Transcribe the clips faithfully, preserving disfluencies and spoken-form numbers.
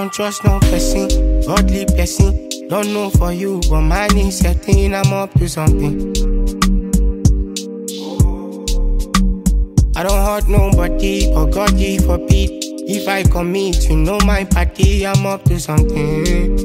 don't trust no person, godly person. Don't know for you, but mine is setting. I'm up to something. I don't hurt nobody, but God give forbid. If I commit, you know my party, I'm up to something.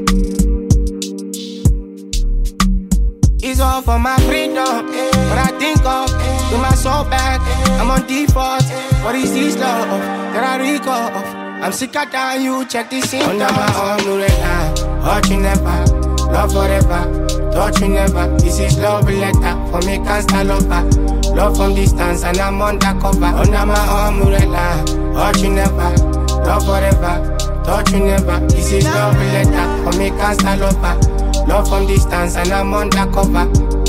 It's all for my freedom, but I think of with my soul back. I'm on default. What is this love that I recall of? I'm sicker than you. Check this in. Under my arm, no red eye. Hurt you never, love forever. Touch you never. This is love letter for me, can't stand lover. Love from distance and I'm undercover. Under my arm, no red eye. Hurt you never, love forever. Touch you never. This is love letter for me, can't stand lover. Love from distance and I'm undercover.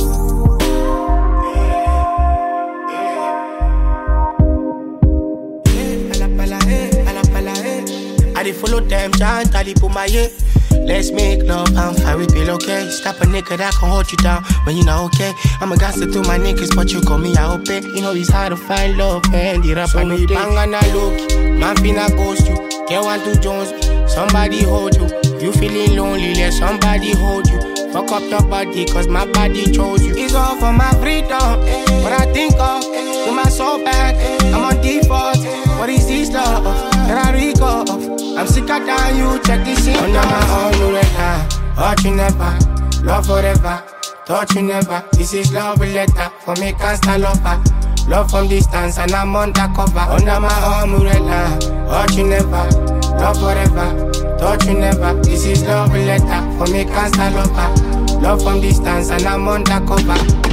I dey follow them, chant, I dey put my yeah. Let's make love and fight with okay. Stop a nigga that can hold you down when you not okay. I'm a gangster to my niggas, but you call me I hope it. You know it's hard to find love and the rap so I know bang and I look. Man finna ghost you, get one to Jones. Somebody hold you. You feeling lonely, let somebody hold you. Fuck up your body, cause my body chose you. It's all for my freedom, what I think of, with my soul back, I'm on default. What is this love that I recall of? I'm sicker than you, check this in. Under my arm, no red eye. Hurt you never, love forever. Touch you never, this is love letter for me, can't stand lover. Love from distance and I'm undercover. Under my arm, no red eye. Hurt you never, love forever. Touch you never, this is love letter for me, can't stand lover. Love from distance and I'm undercover.